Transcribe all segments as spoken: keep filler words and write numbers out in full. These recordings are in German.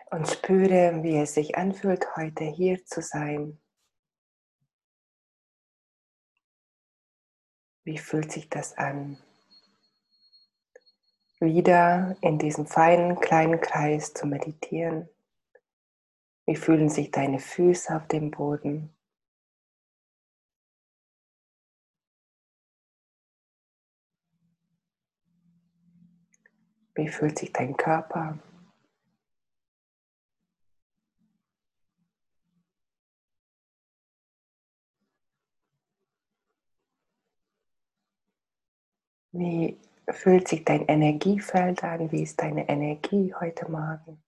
Und spüre, wie es sich anfühlt, heute hier zu sein. Wie fühlt sich das an? Wieder in diesem feinen kleinen Kreis zu meditieren. Wie fühlen sich deine Füße auf dem Boden? Wie fühlt sich dein Körper? Wie fühlt sich dein Energiefeld an? Wie ist deine Energie heute Morgen?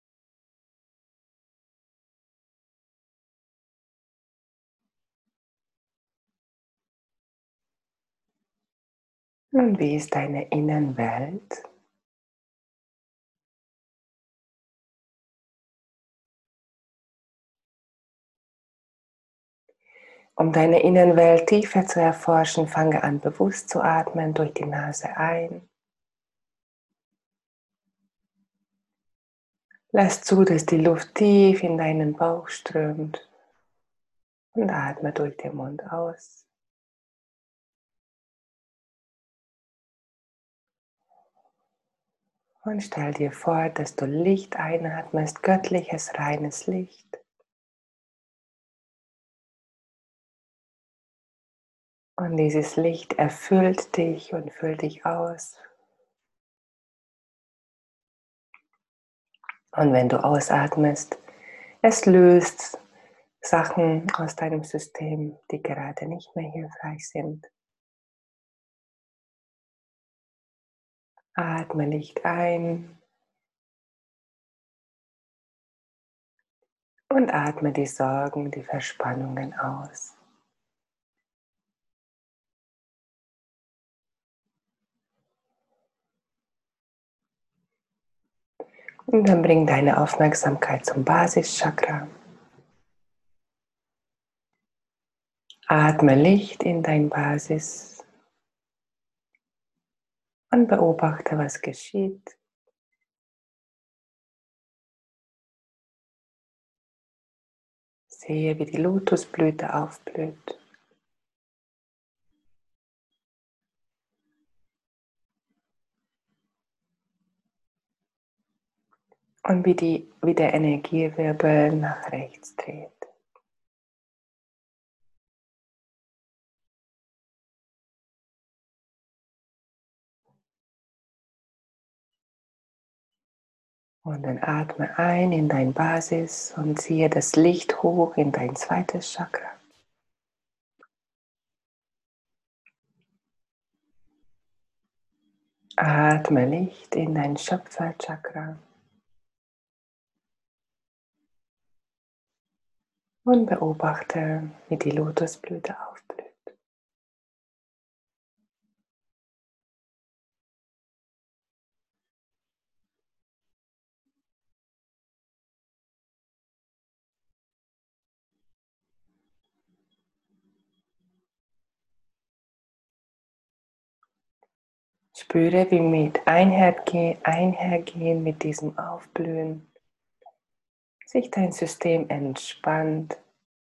Und wie ist deine Innenwelt? Um deine Innenwelt tiefer zu erforschen, fange an, bewusst zu atmen durch die Nase ein. Lass zu, dass die Luft tief in deinen Bauch strömt und atme durch den Mund aus. Und stell dir vor, dass du Licht einatmest, göttliches, reines Licht. Und dieses Licht erfüllt dich und füllt dich aus. Und wenn du ausatmest, es löst Sachen aus deinem System, die gerade nicht mehr hilfreich sind. Atme Licht ein und atme die Sorgen, die Verspannungen aus. Und dann bring deine Aufmerksamkeit zum Basischakra. Atme Licht in dein Basis und beobachte, was geschieht. Sehe, wie die Lotusblüte aufblüht. Und wie, die, wie der Energiewirbel nach rechts dreht. Und dann atme ein in dein Basis und ziehe das Licht hoch in dein zweites Chakra. Atme Licht in dein Schöpferchakra. Und beobachte, wie die Lotusblüte aufblüht. Spüre, wie mit Einhergehen, Einhergehen mit diesem Aufblühen sich dein System entspannt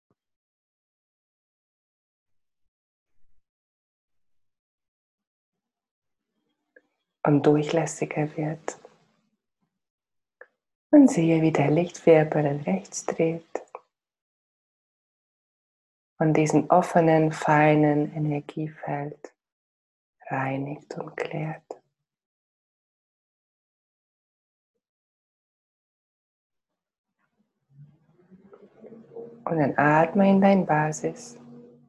und durchlässiger wird. Und sehe, wie der Lichtwirbel rechts dreht und diesen offenen, feinen Energiefeld reinigt und klärt. Und dann atme in dein Basis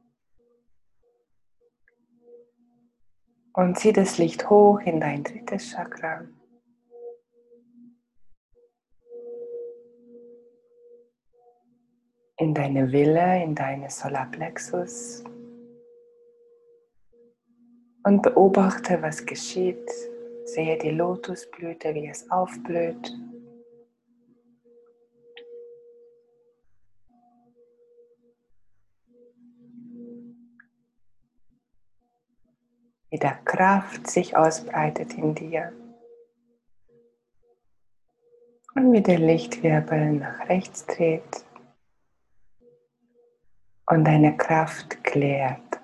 und zieh das Licht hoch in dein drittes Chakra. In deine Wille, in deine Solarplexus und beobachte, was geschieht. Sehe die Lotusblüte, wie es aufblüht. Wie der Kraft sich ausbreitet in dir. Und wie der Lichtwirbel nach rechts dreht und deine Kraft klärt.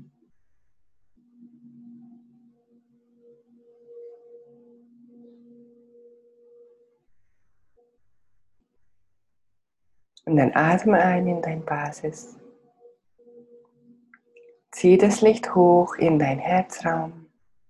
Und dann atme ein in dein Basis. Zieh das Licht hoch in dein Herzraum.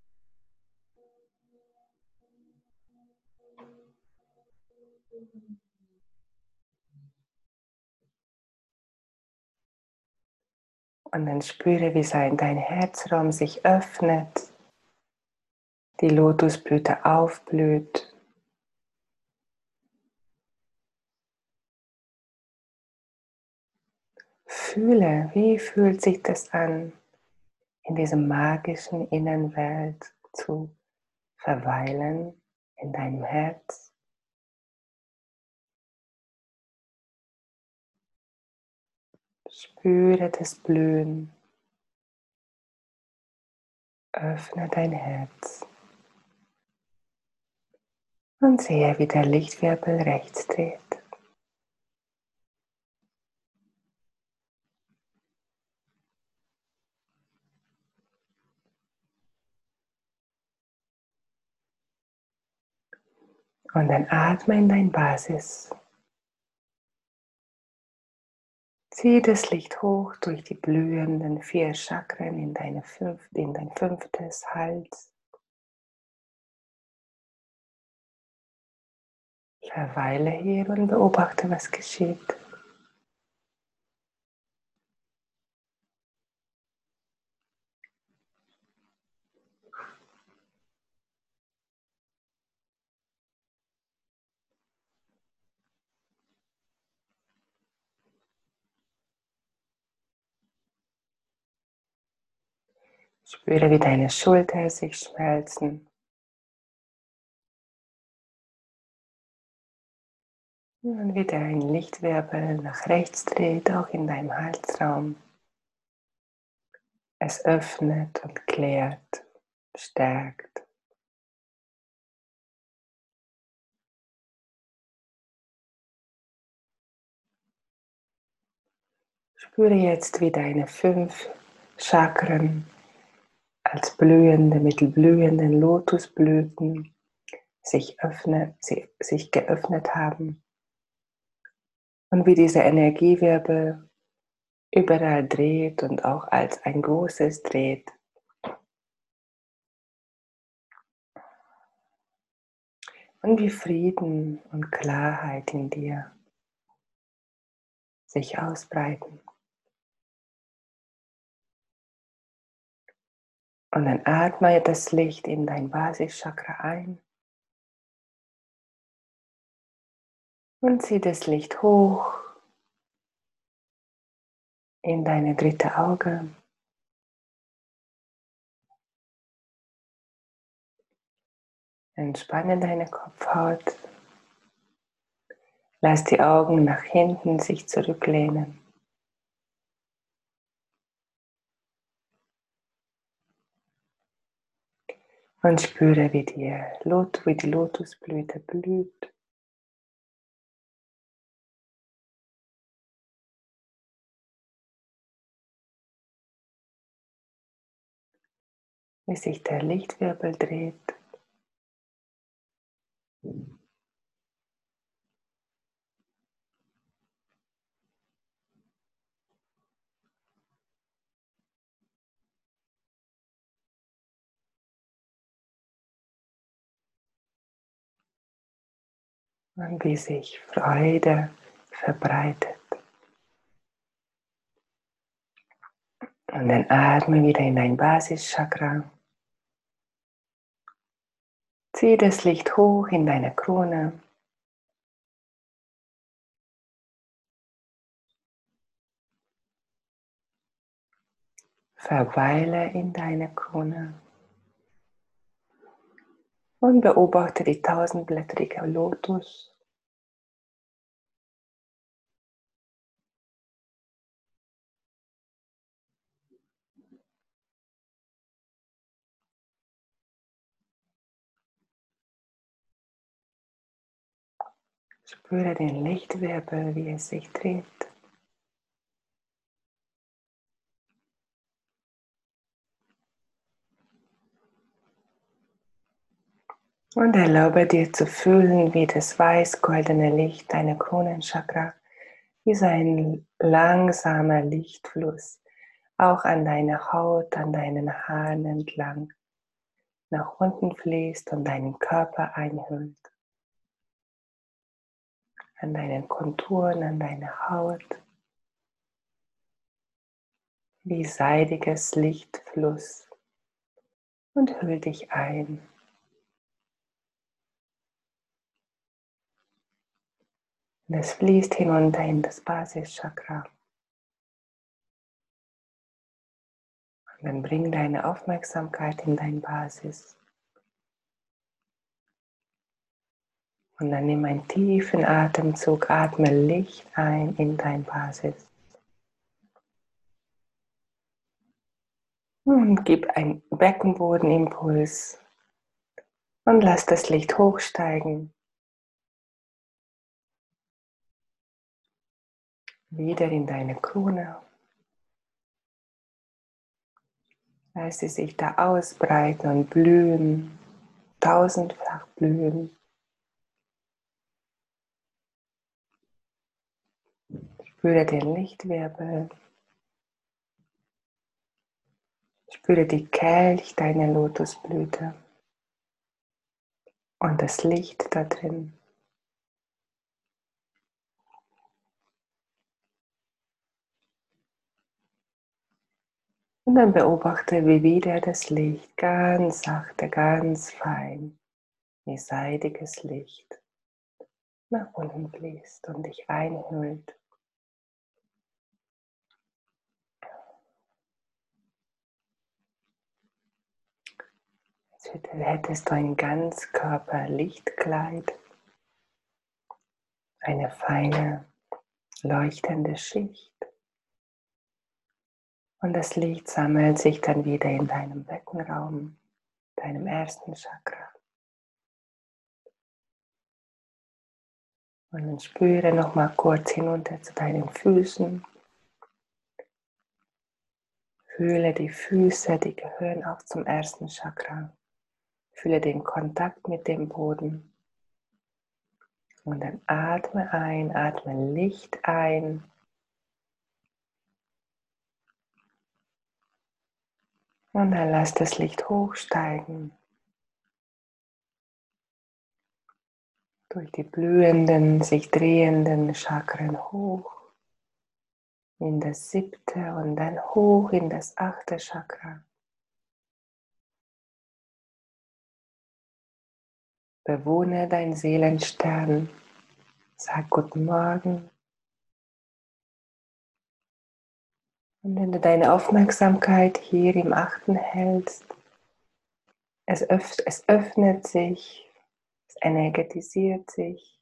Und dann spüre, wie sein dein Herzraum sich öffnet, die Lotusblüte aufblüht. Fühle, wie fühlt sich das an, in diesem magischen Innenwelt zu verweilen, in deinem Herz. Spüre das Blühen. Öffne dein Herz und sehe, wie der Lichtwirbel rechts dreht. Und dann atme in dein Basis. Zieh das Licht hoch durch die blühenden vier Chakren in, deine fünf, in dein fünftes Hals. Verweile hier und beobachte, was geschieht. Spüre, wie deine Schultern sich schmelzen. Und wie dein Lichtwirbel nach rechts dreht, auch in deinem Halsraum. Es öffnet und klärt, stärkt. Spüre jetzt, wie deine fünf Chakren als blühende, mittelblühenden Lotusblüten sich, öffne, sie, sich geöffnet haben und wie dieser Energiewirbel überall dreht und auch als ein großes dreht. Und wie Frieden und Klarheit in dir sich ausbreiten. Und dann atme das Licht in dein Basischakra ein und zieh das Licht hoch in deine dritte Auge. Entspanne deine Kopfhaut. Lass die Augen nach hinten sich zurücklehnen. Und spüre, wie die, Lot, wie die Lotusblüte blüht. Wie sich der Lichtwirbel dreht. Und wie sich Freude verbreitet. Und dann atme wieder in dein Basischakra. Zieh das Licht hoch in deine Krone. Verweile in deiner Krone. Und beobachte die tausendblättrige Lotus. Spüre den Lichtwirbel, wie es sich dreht. Und erlaube dir zu fühlen, wie das weiß-goldene Licht deine Kronenchakra, wie so ein langsamer Lichtfluss, auch an deine Haut, an deinen Haaren entlang, nach unten fließt und deinen Körper einhüllt. An deinen Konturen, an deine Haut, wie seidiges Lichtfluss und hüll dich ein. Und es fließt hinunter in das Basischakra. Und dann bring deine Aufmerksamkeit in dein Basis. Und dann nimm einen tiefen Atemzug, atme Licht ein in dein Basis. Und gib einen Beckenbodenimpuls und lass das Licht hochsteigen. Wieder in deine Krone. Lass sie sich da ausbreiten und blühen, tausendfach blühen. Spüre den Lichtwirbel. Spüre die Kelch deiner Lotusblüte und das Licht da drin. Und dann beobachte, wie wieder das Licht ganz sachte, ganz fein, wie seidiges Licht nach unten fließt und dich einhüllt. Als hättest du ein Ganzkörper-Lichtkleid, eine feine, leuchtende Schicht. Und das Licht sammelt sich dann wieder in deinem Beckenraum, deinem ersten Chakra. Und dann spüre noch mal kurz hinunter zu deinen Füßen. Fühle die Füße, die gehören auch zum ersten Chakra. Fühle den Kontakt mit dem Boden. Und dann atme ein, atme Licht ein. Und dann lass das Licht hochsteigen. Durch die blühenden, sich drehenden Chakren hoch. In das siebte und dann hoch in das achte Chakra. Bewohne dein Seelenstern. Sag Guten Morgen. Und wenn du deine Aufmerksamkeit hier im achten hältst, es, öff es öffnet sich, es energetisiert sich.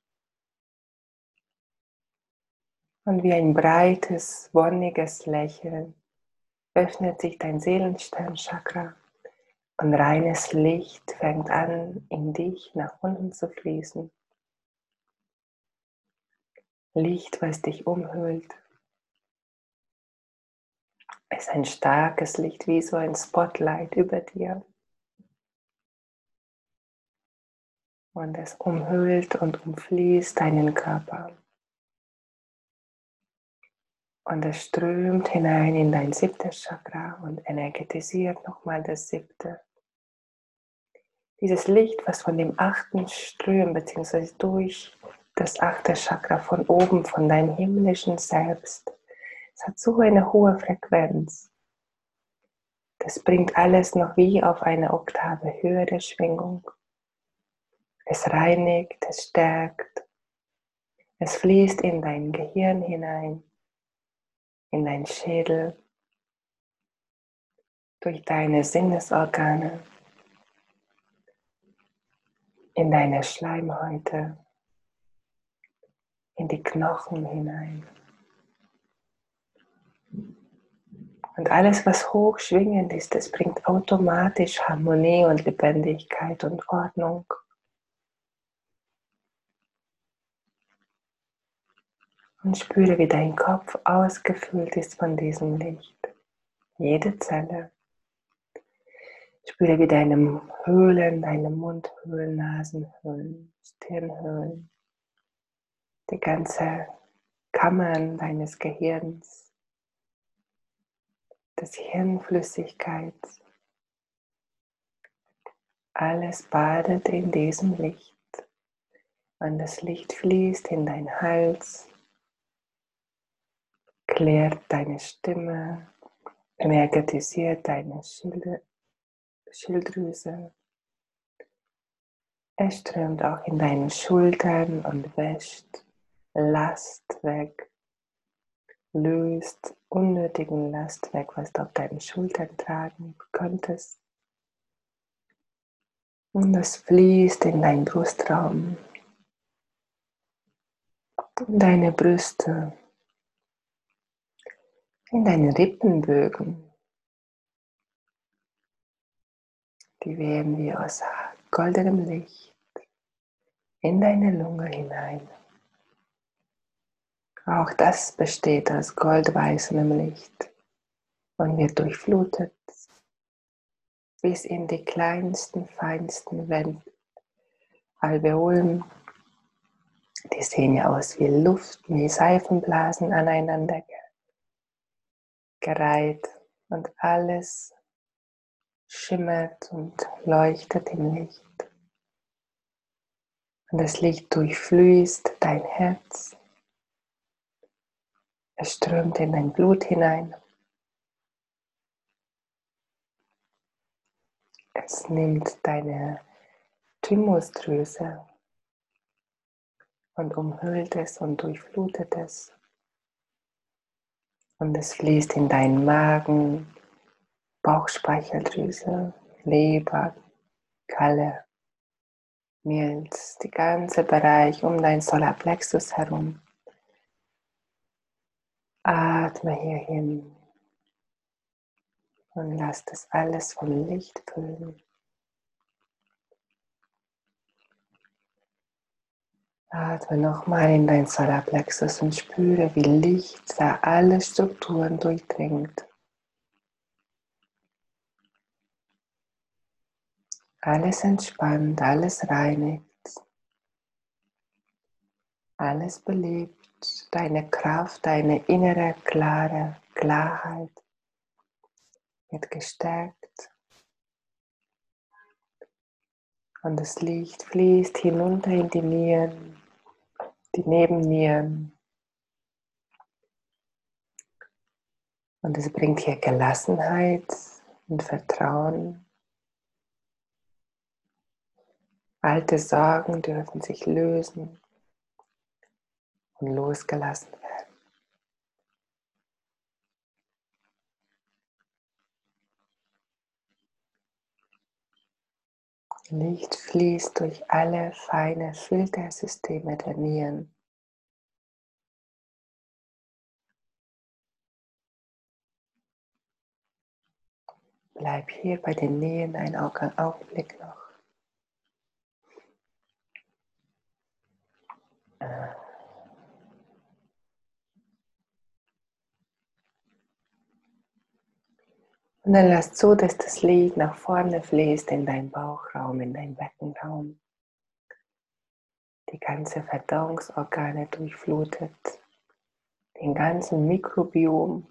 Und wie ein breites, wonniges Lächeln öffnet sich dein Seelensternchakra und reines Licht fängt an, in dich nach unten zu fließen. Licht, was dich umhüllt. Es ist ein starkes Licht, wie so ein Spotlight über dir. Und es umhüllt und umfließt deinen Körper. Und es strömt hinein in dein siebtes Chakra und energetisiert nochmal das siebte. Dieses Licht, was von dem achten strömt, beziehungsweise durch das achte Chakra von oben, von deinem himmlischen Selbst, es hat so eine hohe Frequenz. Das bringt alles noch wie auf eine Oktave höhere Schwingung. Es reinigt, es stärkt, es fließt in dein Gehirn hinein, in deinen Schädel, durch deine Sinnesorgane, in deine Schleimhäute, in die Knochen hinein. Und alles, was hochschwingend ist, das bringt automatisch Harmonie und Lebendigkeit und Ordnung. Und spüre, wie dein Kopf ausgefüllt ist von diesem Licht. Jede Zelle. Spüre, wie deine Höhlen, deine Mundhöhlen, Nasenhöhlen, Stirnhöhlen, die ganze Kammern deines Gehirns, des Hirnflüssigkeit, alles badet in diesem Licht. Und das Licht fließt in deinen Hals, klärt deine Stimme, energetisiert deine Schild Schilddrüse. Es strömt auch in deine Schultern und wäscht Last weg, löst unnötigen Last weg, was du auf deinen Schultern tragen könntest. Und es fließt in deinen Brustraum, in deine Brüste, in deine Rippenbögen. Die wehen wie aus goldenem Licht in deine Lunge hinein. Auch das besteht aus goldweißem Licht und wird durchflutet bis in die kleinsten, feinsten Alveolen. Die sehen ja aus wie Luft, wie Seifenblasen aneinander gereiht und alles schimmert und leuchtet im Licht. Und das Licht durchfließt dein Herz. Es strömt in dein Blut hinein. Es nimmt deine Thymusdrüse und umhüllt es und durchflutet es. Und es fließt in deinen Magen, Bauchspeicheldrüse, Leber, Galle, Milz, der ganze Bereich um dein Solarplexus herum. Atme hier hin und lass das alles vom Licht füllen. Atme nochmal in dein Solarplexus und spüre, wie Licht da alle Strukturen durchdringt. Alles entspannt, alles reinigt, alles belebt, deine Kraft, deine innere, klare Klarheit wird gestärkt und das Licht fließt hinunter in die Nieren, die Nebennieren und es bringt hier Gelassenheit und Vertrauen. Alte Sorgen dürfen sich lösen und losgelassen werden. Licht fließt durch alle feine Filtersysteme der Nieren. Bleib hier bei den Nieren einen Augenblick noch. Und dann lass zu, dass das Licht nach vorne fließt in deinen Bauchraum, in deinen Beckenraum. Die ganze Verdauungsorgane durchflutet, den ganzen Mikrobiom.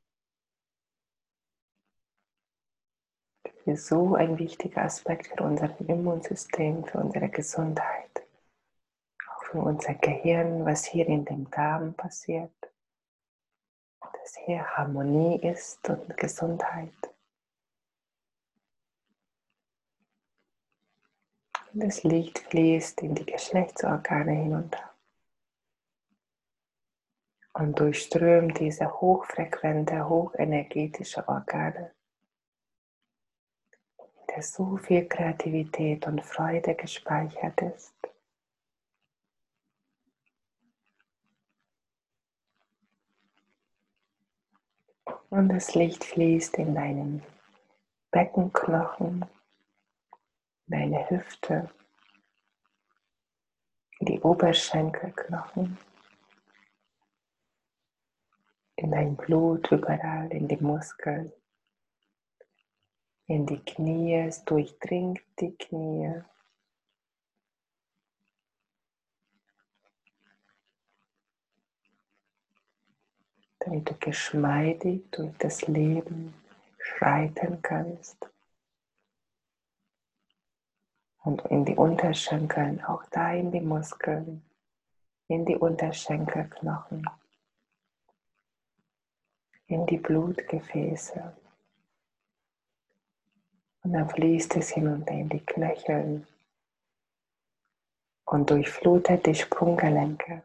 Das ist so ein wichtiger Aspekt für unser Immunsystem, für unsere Gesundheit. Auch für unser Gehirn, was hier in dem Darm passiert. Dass hier Harmonie ist und Gesundheit. Und das Licht fließt in die Geschlechtsorgane hinunter und durchströmt diese hochfrequente, hochenergetische Organe, in der so viel Kreativität und Freude gespeichert ist. Und das Licht fließt in deinen Beckenknochen, deine Hüfte, die Oberschenkelknochen, in dein Blut überall, in die Muskeln, in die Knie, es durchdringt die Knie. Damit du geschmeidig durch das Leben schreiten kannst. Und in die Unterschenkeln, auch da in die Muskeln, in die Unterschenkelknochen, in die Blutgefäße. Und dann fließt es hinunter in die Knöchel und durchflutet die Sprunggelenke,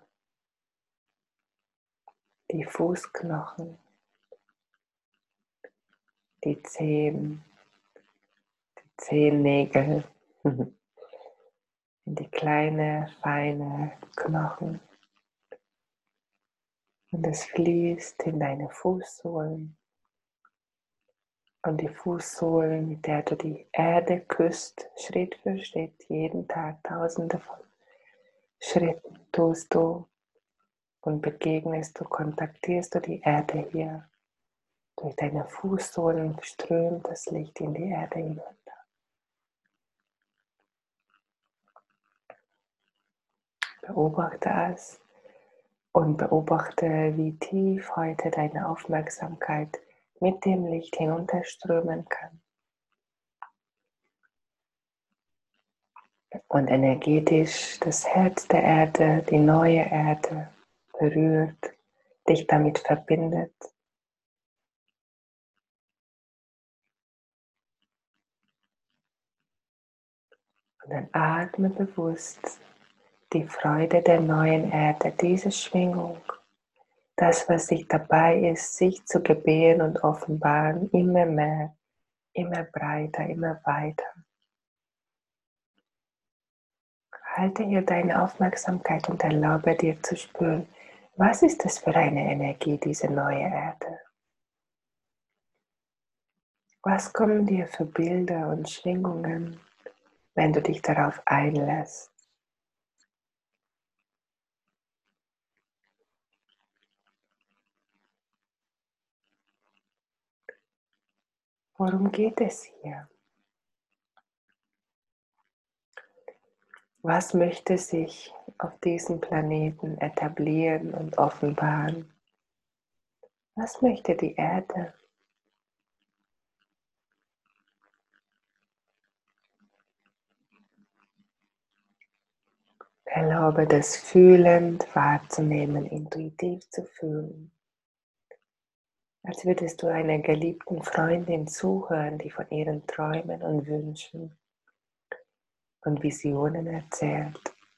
die Fußknochen, die Zehen, die Zehennägel, in die kleine, feine Knochen. Und es fließt in deine Fußsohlen. Und die Fußsohlen, mit der du die Erde küsst, Schritt für Schritt, jeden Tag tausende von Schritten tust du und begegnest du, kontaktierst du die Erde hier. Durch deine Fußsohlen strömt das Licht in die Erde hinunter. Beobachte es und beobachte, wie tief heute deine Aufmerksamkeit mit dem Licht hinunterströmen kann. Und energetisch das Herz der Erde, die neue Erde berührt, dich damit verbindet. Und dann atme bewusst die Freude der neuen Erde, diese Schwingung, das, was sich dabei ist, sich zu gebären und offenbaren, immer mehr, immer breiter, immer weiter. Halte hier deine Aufmerksamkeit und erlaube dir zu spüren, was ist das für eine Energie, diese neue Erde? Was kommen dir für Bilder und Schwingungen, wenn du dich darauf einlässt? Worum geht es hier? Was möchte sich auf diesem Planeten etablieren und offenbaren? Was möchte die Erde? Erlaube das fühlend wahrzunehmen, intuitiv zu fühlen. Als würdest du einer geliebten Freundin zuhören, die von ihren Träumen und Wünschen und Visionen erzählt.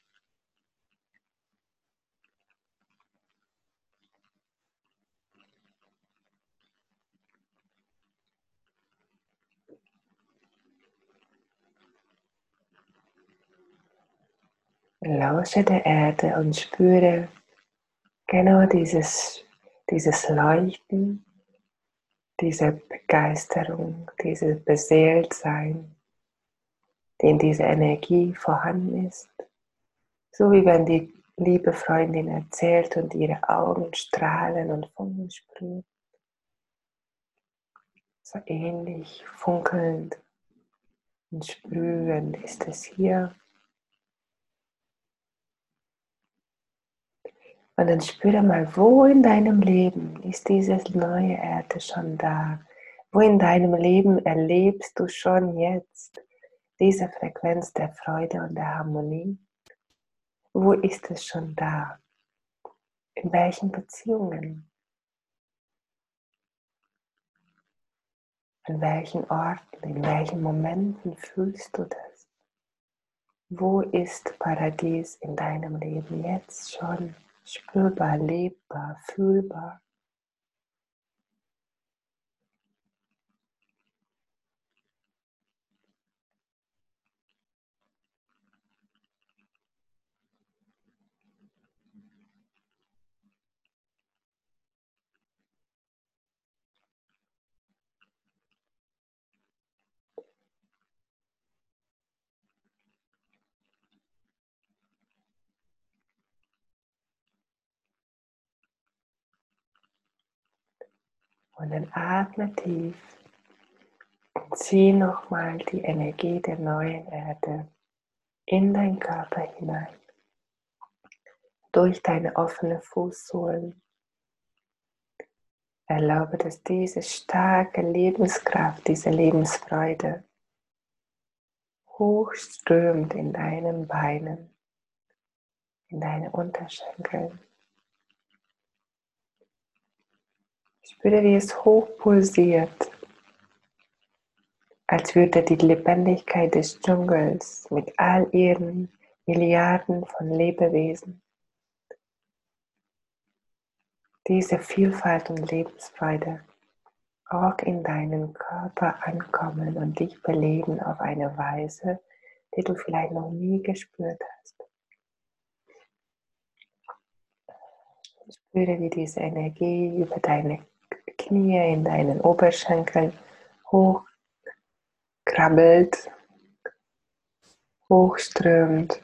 Lausche der Erde und spüre genau dieses, dieses Leuchten, diese Begeisterung, dieses Beseeltsein, die in dieser Energie vorhanden ist. So wie wenn die liebe Freundin erzählt und ihre Augen strahlen und Funken sprühen. So ähnlich funkelnd und sprühend ist es hier. Und dann spüre mal, wo in deinem Leben ist diese neue Erde schon da? Wo in deinem Leben erlebst du schon jetzt diese Frequenz der Freude und der Harmonie? Wo ist es schon da? In welchen Beziehungen? An welchen Orten, in welchen Momenten fühlst du das? Wo ist Paradies in deinem Leben jetzt schon spürbar, lebbar, fühlbar? Und dann atme tief und zieh nochmal die Energie der neuen Erde in deinen Körper hinein, durch deine offene Fußsohlen. Erlaube, dass diese starke Lebenskraft, diese Lebensfreude hochströmt in deinen Beinen, in deine Unterschenkel. Spüre, wie es hoch pulsiert, als würde die Lebendigkeit des Dschungels mit all ihren Milliarden von Lebewesen diese Vielfalt und Lebensfreude auch in deinen Körper ankommen und dich beleben auf eine Weise, die du vielleicht noch nie gespürt hast. Spüre, wie diese Energie über deine Knie in deinen Oberschenkeln hochkrabbelt, hochströmt.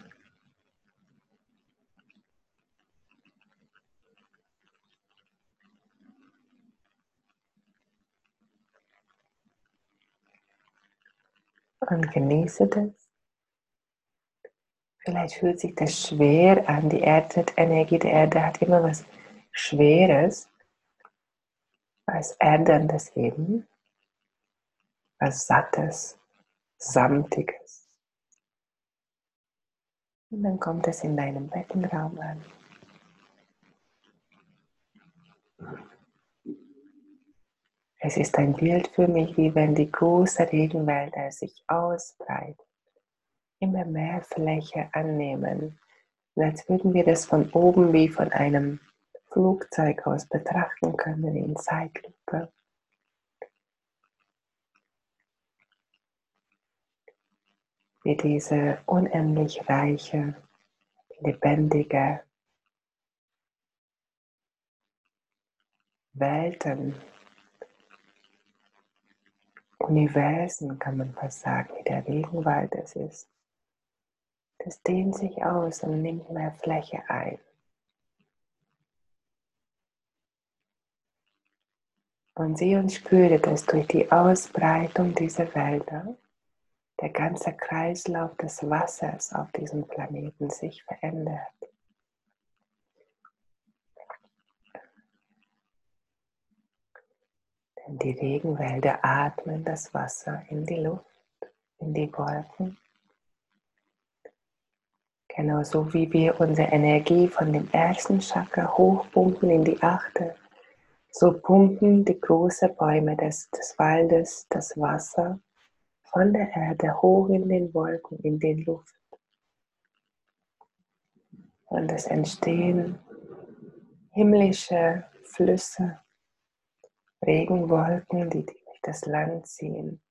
Und genieße das. Vielleicht fühlt sich das schwer an. Die Erdenergie der Erde hat immer was Schweres, als Erdendes eben, was Sattes, Samtiges. Und dann kommt es in deinem Beckenraum an. Es ist ein Bild für mich, wie wenn die großen Regenwälder sich ausbreiten, immer mehr Fläche annehmen. Und als würden wir das von oben wie von einem Flugzeug aus betrachten können in Zeitlupe. Wie diese unendlich reiche, lebendige Welten, Universen kann man fast sagen, wie der Regenwald es ist. Das dehnt sich aus und nimmt mehr Fläche ein. Und sieh und spüre, dass durch die Ausbreitung dieser Wälder der ganze Kreislauf des Wassers auf diesem Planeten sich verändert. Denn die Regenwälder atmen das Wasser in die Luft, in die Wolken. Genauso wie wir unsere Energie von dem ersten Chakra hochpumpen in die achte, so pumpen die großen Bäume des, des Waldes das Wasser von der Erde hoch in den Wolken, in die Luft. Und es entstehen himmlische Flüsse, Regenwolken, die durch das Land ziehen.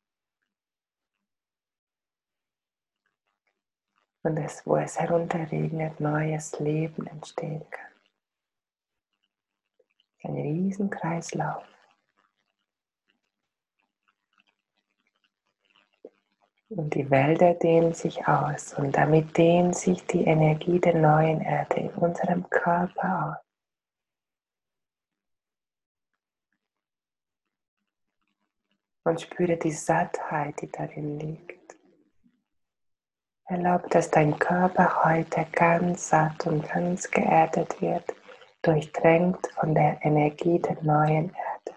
Und es, wo es herunterregnet, neues Leben entstehen kann. Ein Riesenkreislauf. Und die Wälder dehnen sich aus und damit dehnt sich die Energie der neuen Erde in unserem Körper aus. Und spüre die Sattheit, die darin liegt. Erlaube, dass dein Körper heute ganz satt und ganz geerdet wird, durchdrängt von der Energie der neuen Erde.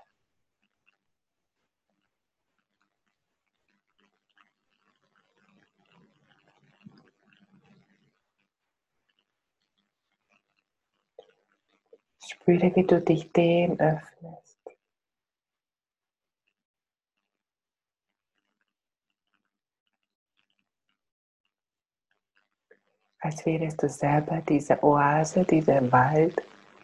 Spüre, wie du dich dem öffnest. Als wärest du selber diese Oase, dieser Wald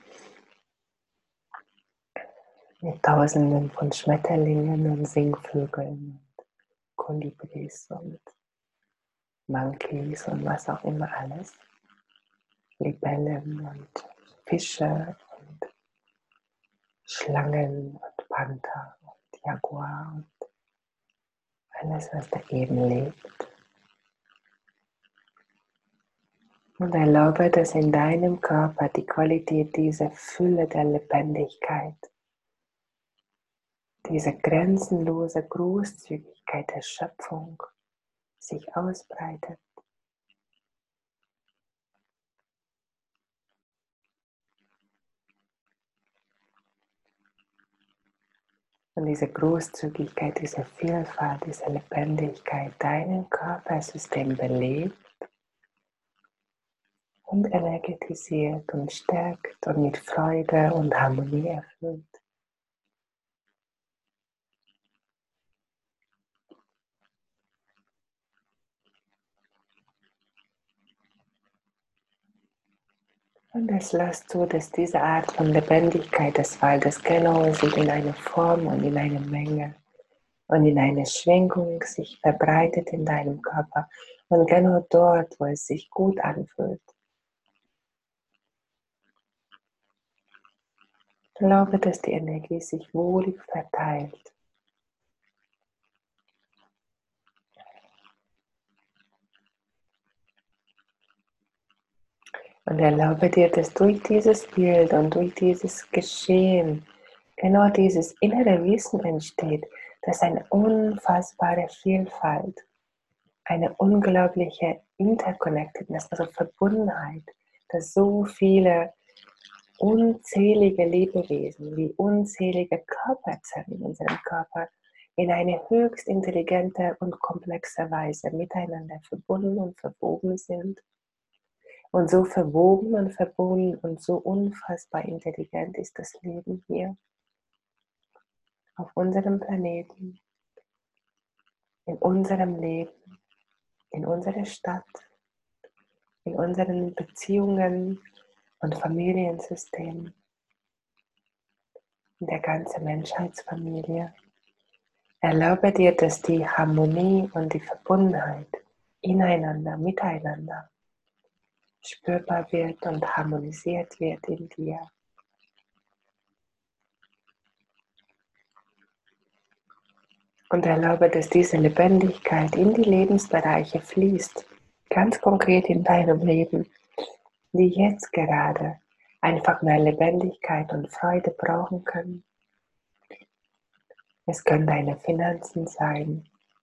mit Tausenden von Schmetterlingen und Singvögeln, Kolibris und Monkeys und was auch immer alles. Libellen und Fische und Schlangen und Panther und Jaguar und alles, was da eben lebt. Und erlaube, dass in deinem Körper die Qualität dieser Fülle der Lebendigkeit diese grenzenlose Großzügigkeit der Schöpfung sich ausbreitet. Und diese Großzügigkeit, diese Vielfalt, diese Lebendigkeit deinen Körpersystem belebt und energetisiert und stärkt und mit Freude und Harmonie erfüllt. Und es lässt zu, dass diese Art von Lebendigkeit des Waldes genau sich in eine Form und in eine Menge und in eine Schwingung sich verbreitet in deinem Körper und genau dort, wo es sich gut anfühlt. Glaube, dass die Energie sich wohlig verteilt. Und erlaube dir, dass durch dieses Bild und durch dieses Geschehen genau dieses innere Wissen entsteht, dass eine unfassbare Vielfalt, eine unglaubliche Interconnectedness, also Verbundenheit, dass so viele unzählige Lebewesen wie unzählige Körperzellen in unserem Körper in eine höchst intelligente und komplexe Weise miteinander verbunden und verwoben sind. Und so verwoben und verbunden und so unfassbar intelligent ist das Leben hier auf unserem Planeten, in unserem Leben, in unserer Stadt, in unseren Beziehungen und Familiensystemen, in der ganzen Menschheitsfamilie. Erlaube dir, dass die Harmonie und die Verbundenheit ineinander, miteinander spürbar wird und harmonisiert wird in dir. Und erlaube, dass diese Lebendigkeit in die Lebensbereiche fließt, ganz konkret in deinem Leben, die jetzt gerade einfach mehr Lebendigkeit und Freude brauchen können. Es können deine Finanzen sein,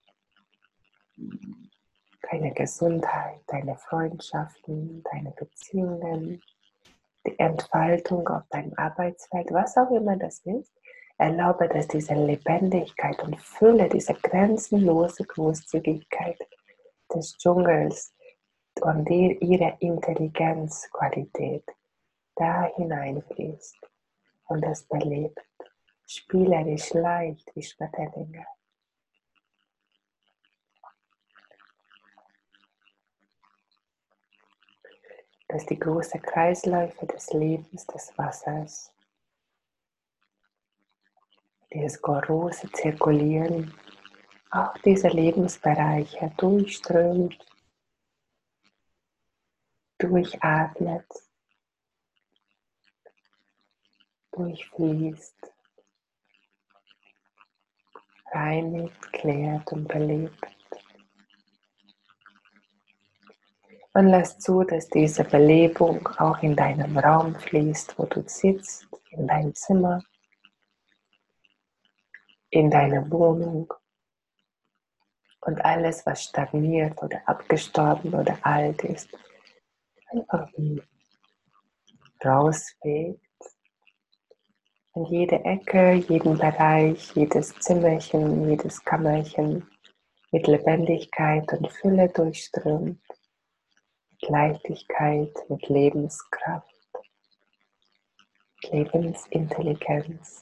deine Gesundheit, deine Freundschaften, deine Beziehungen, die Entfaltung auf deinem Arbeitsfeld, was auch immer das ist. Erlaube, dass diese Lebendigkeit und Fülle, diese grenzenlose Großzügigkeit des Dschungels und ihre Intelligenzqualität da hineinfließt und es belebt, spielerisch leicht wie Schmetterlinge. Dass die großen Kreisläufe des Lebens, des Wassers, dieses große Zirkulieren, auch diese Lebensbereiche durchströmt, durchatmet, durchfließt, reinigt, klärt und belebt. Und lass zu, dass diese Belebung auch in deinem Raum fließt, wo du sitzt, in deinem Zimmer, in deiner Wohnung. Und alles, was stagniert oder abgestorben oder alt ist, einfach rausfegt. In jede Ecke, jeden Bereich, jedes Zimmerchen, jedes Kammerchen mit Lebendigkeit und Fülle durchströmt, mit Leichtigkeit, mit Lebenskraft, Lebensintelligenz.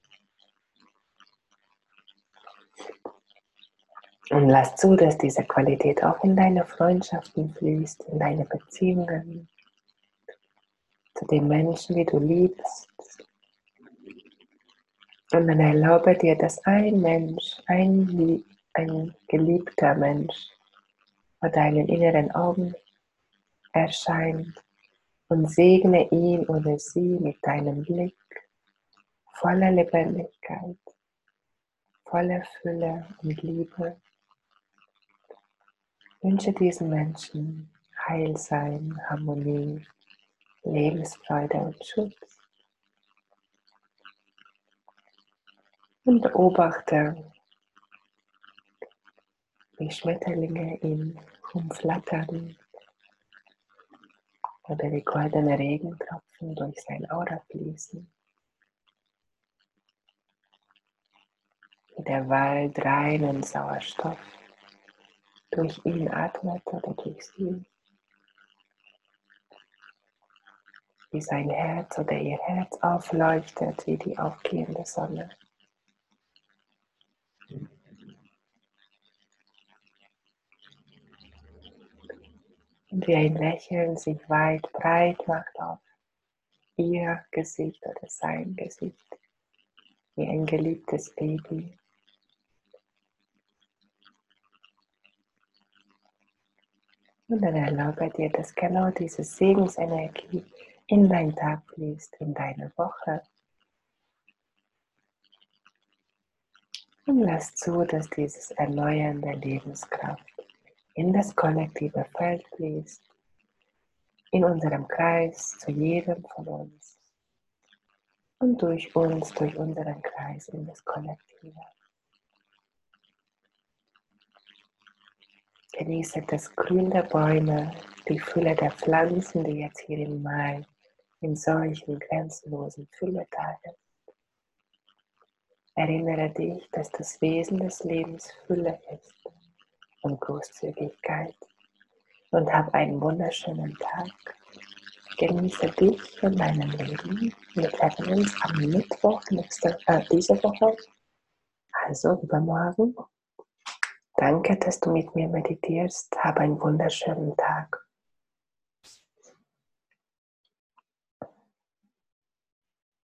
Und lass zu, dass diese Qualität auch in deine Freundschaften fließt, in deine Beziehungen, zu den Menschen, die du liebst. Und dann erlaube dir, dass ein Mensch, ein, ein geliebter Mensch vor deinen inneren Augen erscheint und segne ihn oder sie mit deinem Blick voller Lebendigkeit, voller Fülle und Liebe. Wünsche diesen Menschen Heilsein, Harmonie, Lebensfreude und Schutz. Und beobachte, wie Schmetterlinge ihn umflattern oder wie goldene Regentropfen durch sein Aura fließen. Wie der Wald reinen Sauerstoff durch ihn atmet oder durch sie. Wie sein Herz oder ihr Herz aufleuchtet wie die aufgehende Sonne. Und wie ein Lächeln sich weit breit macht auf ihr Gesicht oder sein Gesicht. Wie ein geliebtes Baby. Und dann erlaube dir, dass genau diese Segensenergie in deinen Tag fließt, in deine Woche. Und lass zu, dass dieses Erneuern der Lebenskraft in das kollektive Feld fließt, in unserem Kreis, zu jedem von uns und durch uns, durch unseren Kreis in das Kollektive. Genieße das Grün der Bäume, die Fülle der Pflanzen, die jetzt hier im Mai in solchen grenzenlosen Fülle da ist. Erinnere dich, dass das Wesen des Lebens Fülle ist und Großzügigkeit. Und hab einen wunderschönen Tag. Genieße dich und dein Leben. Wir treffen uns am Mittwoch nächste, äh, diese Woche, also übermorgen. Danke, dass du mit mir meditierst. Hab einen wunderschönen Tag.